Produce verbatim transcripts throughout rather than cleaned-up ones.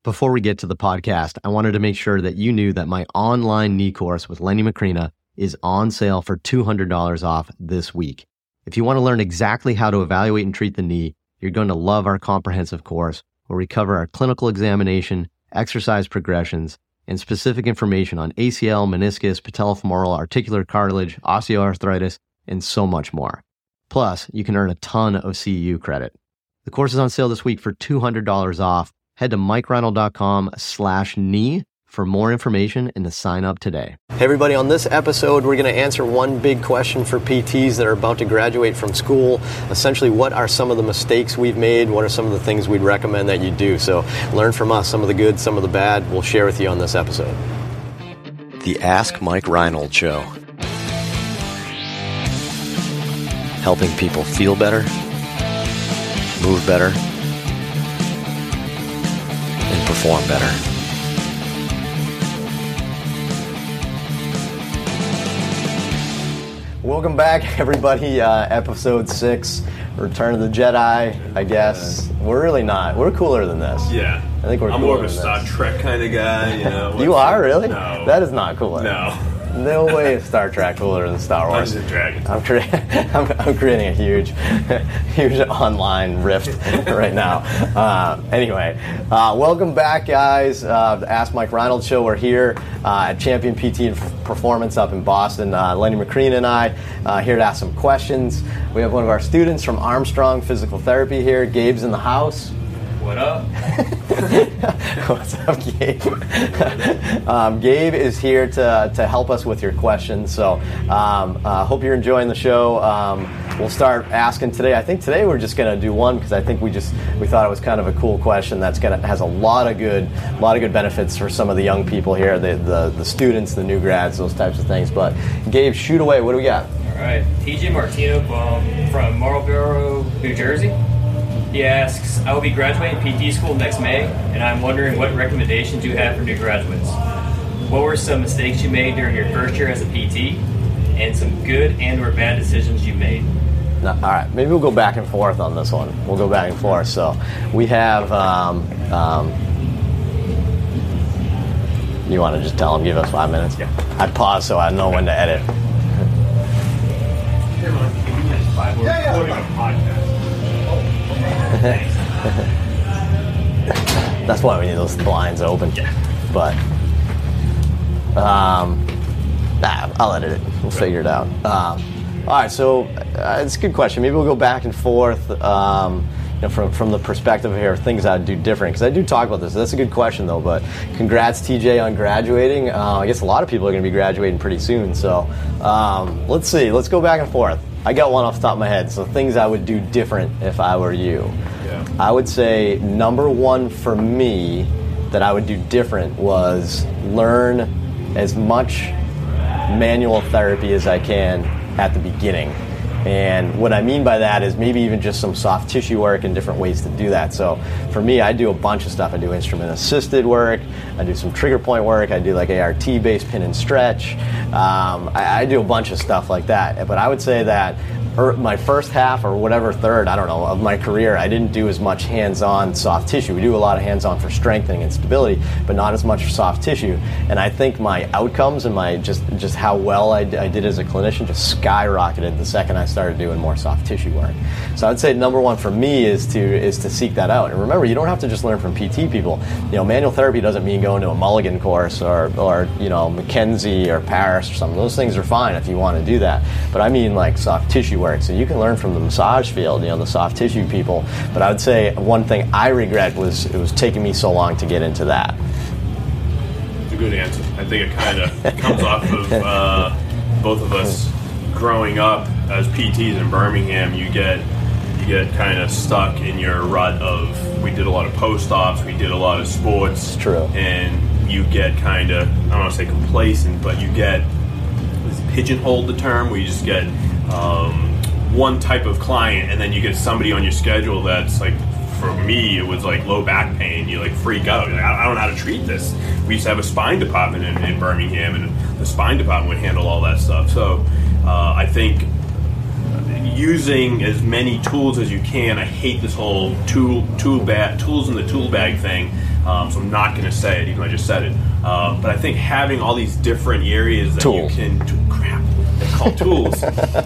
Before we get to the podcast, I wanted to make sure that you knew that my online knee course with Lenny Macrina is on sale for two hundred dollars off this week. If you want to learn exactly how to evaluate and treat the knee, you're going to love our comprehensive course where we cover our clinical examination, exercise progressions, and specific information on A C L, meniscus, patellofemoral, articular cartilage, osteoarthritis, and so much more. Plus, you can earn a ton of C E U credit. The course is on sale this week for two hundred dollars off. Head to MikeReinold.com slash knee for more information and to sign up today. Hey everybody, on this episode, we're going to answer one big question for P Ts that are about to graduate from school. Essentially, what are some of the mistakes we've made? What are some of the things we'd recommend that you do? So learn from us, some of the good, some of the bad. We'll share with you on this episode. The Ask Mike Reinold Show. Helping people feel better, move better, and perform better. Welcome back, everybody. Uh, episode six, Return of the Jedi, I guess. We're really not. We're cooler than this. Yeah. I think we're I'm cooler more of a Star this. Trek kind of guy, you know. You are, really? No. That is not cooler. No. No way is Star Trek cooler than Star Wars. Dungeons and Dragons. I'm, cre- I'm, I'm creating a huge, huge online rift right now. Uh, anyway, uh, welcome back, guys. Uh, the Ask Mike Reinold Show. We're here uh, at Champion P T and Performance up in Boston. Uh, Lenny Macrina and I uh, here to ask some questions. We have one of our students from Armstrong Physical Therapy here. Gabe's in the house. What up? What's up, Gabe? um, Gabe is here to, to help us with your questions. So um, uh, hope you're enjoying the show. Um, we'll start asking today. I think today we're just going to do one because I think we just we thought it was kind of a cool question that's gonna has a lot of good a lot of good benefits for some of the young people here, the the, the students, the new grads, those types of things. But Gabe, shoot away. What do we got? All right, T J Martino um, from Marlboro, New Jersey. He asks, I will be graduating P T school next May, and I'm wondering what recommendations you have for new graduates. What were some mistakes you made during your first year as a P T, and some good and or bad decisions you made? No, all right, maybe we'll go back and forth on this one. We'll go back and forth. So we have, um, um, you want to just tell him, give us five minutes? Yeah. I'd pause so I know when to edit. Yeah, yeah. That's why we need those blinds open. Yeah. But, um, nah, I'll edit it. We'll figure it out. Um, all right, so uh, it's a good question. Maybe we'll go back and forth. Um, you know, from from the perspective here, of things I'd do different, because I do talk about this. That's a good question, though. But congrats, T J, on graduating. Uh, I guess a lot of people are going to be graduating pretty soon. So um, let's see. Let's go back and forth. I got one off the top of my head. So things I would do different if I were you. Yeah. I would say number one for me that I would do different was learn as much manual therapy as I can at the beginning. And what I mean by that is maybe even just some soft tissue work and different ways to do that. So for me, I do a bunch of stuff. I do instrument assisted work. I do some trigger point work. I do like A R T based pin and stretch. Um, I, I do a bunch of stuff like that. But I would say that er, my first half or whatever third, I don't know, of my career, I didn't do as much hands-on soft tissue. We do a lot of hands-on for strengthening and stability, but not as much for soft tissue. And I think my outcomes and my just just how well I, I did as a clinician just skyrocketed the second I started doing more soft tissue work. So I would say number one for me is to is to seek that out. And remember, you don't have to just learn from P T people. You know, manual therapy doesn't mean going to a Mulligan course or or you know McKenzie or Paris or something. Those things are fine if you want to do that. But I mean like soft tissue work. So you can learn from the massage field, you know, the soft tissue people. But I would say one thing I regret was it was taking me so long to get into that. It's a good answer. I think it kind of comes off of uh, both of us growing up as P Ts in Birmingham. You get you get kind of stuck in your rut of we did a lot of post-ops, we did a lot of sports. It's true. And you get kind of, I don't want to say complacent, but you get pigeonholed the term where you just get um, one type of client, and then you get somebody on your schedule that's like, for me, it was like low back pain. You like freak out. You're like, I don't know how to treat this. We used to have a spine department in, in Birmingham, and the spine department would handle all that stuff. So uh, I think using as many tools as you can. I hate this whole tool tool bag tools in the tool bag thing. um, so I'm not going to say it, even though I just said it. Uh, but I think having all these different areas that Tools. you can... To, crap. They're called tools.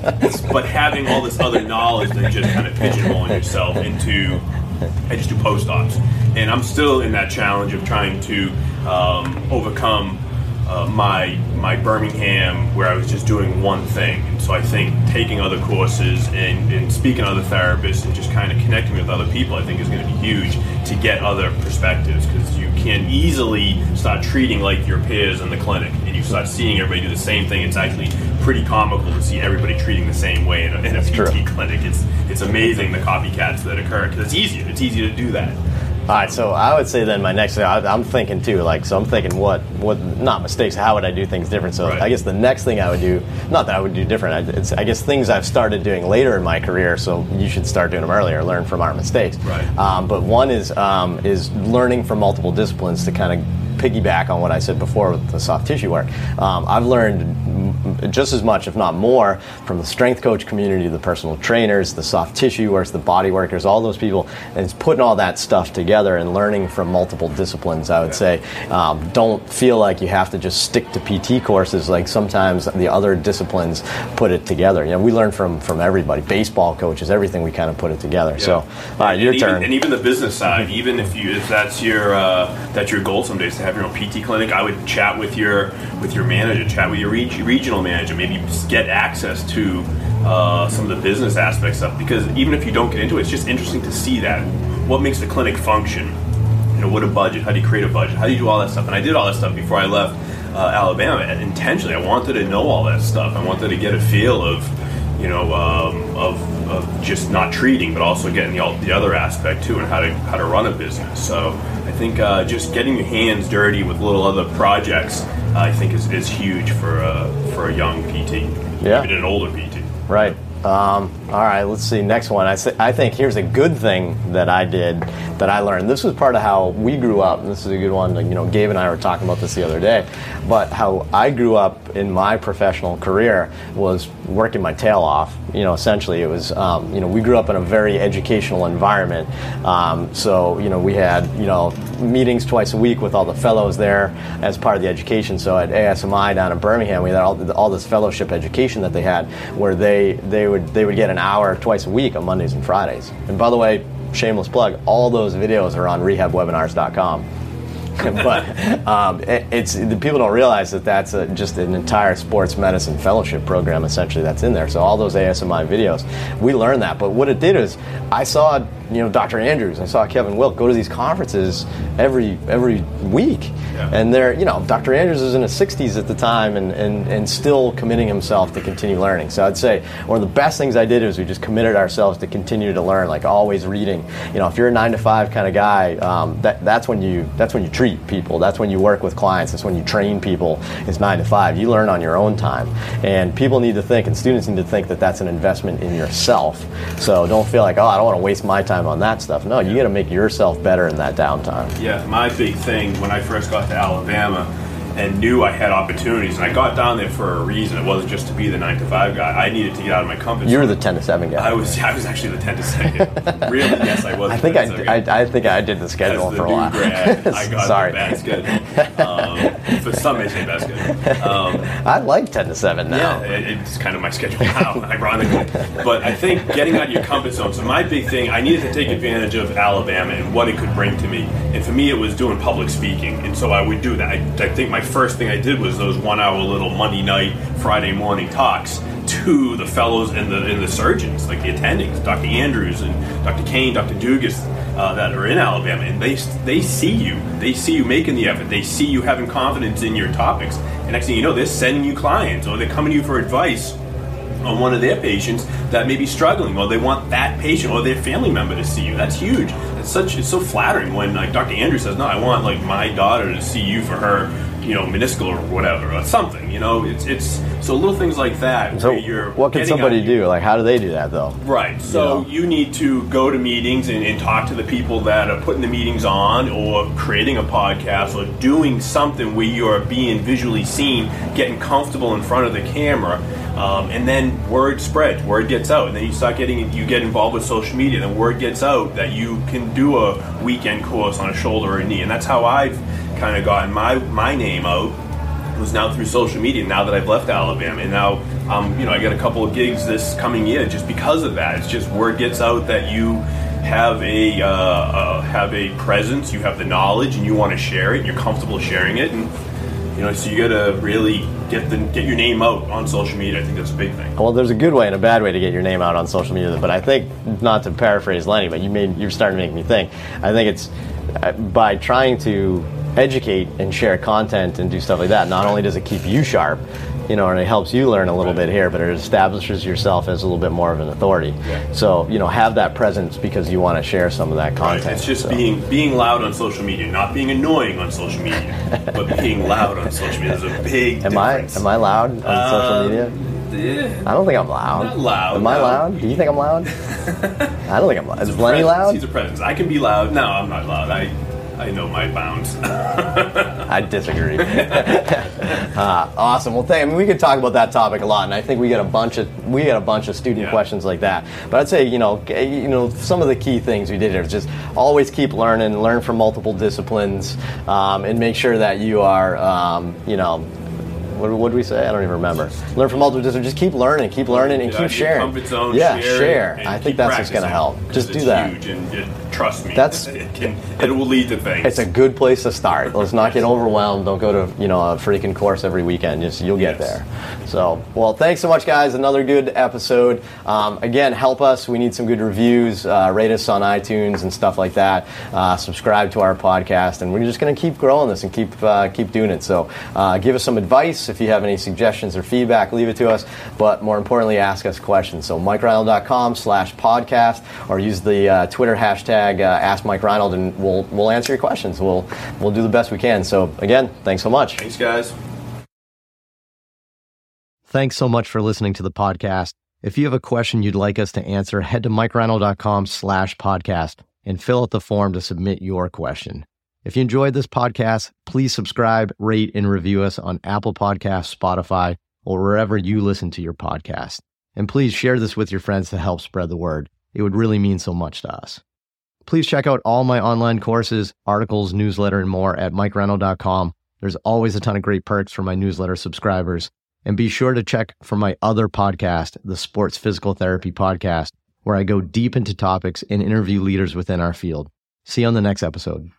But having all this other knowledge than just kind of pigeonholing yourself into... I just do postdocs. And I'm still in that challenge of trying to um, overcome uh, my my Birmingham, where I was just doing one thing. And so I think taking other courses and, and speaking to other therapists and just kind of connecting with other people, I think is going to be huge to get other perspectives, because you can easily start treating like your peers in the clinic, and you start seeing everybody do the same thing. It's actually pretty comical to see everybody treating the same way in a, in a P T true. clinic. It's it's amazing the copycats that occur, because it's easier. It's easier to do that. All right, so I would say then my next thing, I, I'm thinking too, like, so I'm thinking what, what, not mistakes, how would I do things different? So Right. I guess the next thing I would do, not that I would do different, I, it's, I guess things I've started doing later in my career, so you should start doing them earlier, learn from our mistakes. Right. Um, but one is um, is learning from multiple disciplines to kind of piggyback on what I said before with the soft tissue work. Um, I've learned just as much, if not more, from the strength coach community, the personal trainers, the soft tissue workers, the body workers, all those people, and it's putting all that stuff together and learning from multiple disciplines, I would say. Um, don't feel like you have to just stick to P T courses, like sometimes the other disciplines put it together. You know, we learn from, from everybody, baseball coaches, everything, we kind of put it together. Yeah. So, all right, and your even, turn. And even the business side, even if you if that's your uh, that's your goal someday is to have your own P T clinic, I would chat with your with your manager, chat with your reg- regional manager, maybe just get access to uh, some of the business aspects of it, because even if you don't get into it, it's just interesting to see that. What makes the clinic function? You know, what a budget? How do you create a budget? How do you do all that stuff? And I did all that stuff before I left uh, Alabama, and intentionally, I wanted to know all that stuff. I wanted to get a feel of, you know, um, of, of just not treating, but also getting the, the other aspect too, and how to how to run a business. So I think uh, just getting your hands dirty with little other projects, uh, I think is, is huge for a for a young P T, Yeah. even an older P T. Right. Um, all right, let's see. Next one. I, say, I think here's a good thing that I did, that I learned. This was part of how we grew up. And this is a good one. You know, Gabe and I were talking about this the other day. But how I grew up in my professional career was working my tail off. You know, essentially it was, um, you know, we grew up in a very educational environment. Um, so, you know, we had, you know, meetings twice a week with all the fellows there as part of the education. So at A S M I down in Birmingham, we had all, all this fellowship education that they had, where they, they would they would get an hour twice a week on Mondays and Fridays. And by the way, shameless plug, all those videos are on rehab webinars dot com. But um, it, it's the people don't realize that that's a, just an entire sports medicine fellowship program essentially that's in there. So all those A S M I videos, we learned that. But what it did is, I saw, you know, Doctor Andrews, I saw Kevin Wilk go to these conferences every every week, Yeah. and they're, you know, Doctor Andrews was in his sixties at the time, and, and and still committing himself to continue learning. So I'd say one of the best things I did is we just committed ourselves to continue to learn, like always reading. You know, if you're a nine to five kind of guy, um, that that's when you that's when you treat people. That's when you work with clients. That's when you train people. It's nine to five. You learn on your own time, and people need to think, and students need to think that that's an investment in yourself. So don't feel like, oh, I don't want to waste my time on that stuff. No, you got to make yourself better in that downtime. Yeah, my big thing when I first got to Alabama and knew I had opportunities, and I got down there for a reason. It wasn't just to be the nine to five guy. I needed to get out of my comfort zone. You were the ten to seven guy. I was. I was actually the ten to seven. Really? Yes, I was. I the think ten I, to seven guy. I, I think I did the schedule As the for a new while. grad, I got Sorry. the bad schedule. Um, for some, it's bad schedule. Um, I like ten to seven now. Yeah, it, it's kind of my schedule now, ironically. But I think getting out of your comfort zone. So my big thing, I needed to take advantage of Alabama and what it could bring to me. And for me, it was doing public speaking. And so I would do that. I, I think my first thing I did was those one-hour little Monday night, Friday morning talks to the fellows and the and the surgeons, like the attendings, Doctor Andrews and Doctor Kane, Doctor Dugas, uh, that are in Alabama, and they they see you, they see you making the effort, they see you having confidence in your topics, and next thing you know, they're sending you clients, or they're coming to you for advice on one of their patients that may be struggling, or they want that patient or their family member to see you. That's huge. It's such it's so flattering when like Doctor Andrews says, no, I want like my daughter to see you for her, you know, meniscal or whatever, or something. You know, it's it's so little things like that. So where you're what can getting somebody out- do? Like, how do they do that though? Right. So You know? you need to go to meetings and, and talk to the people that are putting the meetings on, or creating a podcast, or doing something where you are being visually seen, getting comfortable in front of the camera. Um, and then word spreads, word gets out, and then you start getting, you get involved with social media, and then word gets out that you can do a weekend course on a shoulder or a knee, and that's how I've kind of gotten my my name out, was now through social media, now that I've left Alabama, and now, um, you know, I got a couple of gigs this coming year just because of that. It's just word gets out that you have a, uh, uh, have a presence, you have the knowledge, and you want to share it, and you're comfortable sharing it, and, you know, so you got to really get the get your name out on social media. I think that's a big thing. Well, there's a good way and a bad way to get your name out on social media, but I think, not to paraphrase Lenny, but you made you're starting to make me think. I think it's uh, by trying to educate and share content and do stuff like that, not only does it keep you sharp, you know, and it helps you learn a little bit here, but it establishes yourself as a little bit more of an authority. Yeah. So, you know, have that presence because you want to share some of that content. Right. It's just so. being being loud on social media, not being annoying on social media, but being loud on social media. There's a big am difference. I am I loud on uh, social media? Yeah. I don't think I'm loud. Not loud. Am I no. loud? Do you think I'm loud? I don't think I'm loud. Is Lenny presence. loud? He's a presence. I can be loud. No, I'm not loud. I I know my bounds. I disagree. uh, awesome. Well, thank, I mean, we could talk about that topic a lot, and I think we get a bunch of we get a bunch of student yeah. questions like that. But I'd say, you know, you know, some of the key things we did here is just always keep learning, learn from multiple disciplines, um, and make sure that you are, um, you know. What would we say? I don't even remember. Learn from multiple disciplines. Just keep learning, keep learning, and Get keep out of your sharing. comfort zone, yeah, share. share. And I think keep that's just going to help. Just do it's that. Huge, and it, trust me, That's it, can, it will lead to things. It's a good place to start. Let's not get overwhelmed. Don't go to, you know, a freaking course every weekend. Just you'll get Yes. there. So, well, thanks so much, guys. Another good episode. Um, again, help us. We need some good reviews. Uh, rate us on iTunes and stuff like that. Uh, subscribe to our podcast, and we're just going to keep growing this and keep uh, keep doing it. So, uh, give us some advice if you have any suggestions or feedback. Leave it to us. But more importantly, ask us questions. So, mike reinold dot com slash podcast, or use the uh, Twitter hashtag uh, Ask Mike Reinold, and we'll we'll answer your questions. We'll we'll do the best we can. So, again, thanks so much. Thanks, guys. Thanks so much for listening to the podcast. If you have a question you'd like us to answer, head to mike reinold dot com slash podcast and fill out the form to submit your question. If you enjoyed this podcast, please subscribe, rate, and review us on Apple Podcasts, Spotify, or wherever you listen to your podcast. And please share this with your friends to help spread the word. It would really mean so much to us. Please check out all my online courses, articles, newsletter, and more at mike reinold dot com. There's always a ton of great perks for my newsletter subscribers. And be sure to check for my other podcast, the Sports Physical Therapy Podcast, where I go deep into topics and interview leaders within our field. See you on the next episode.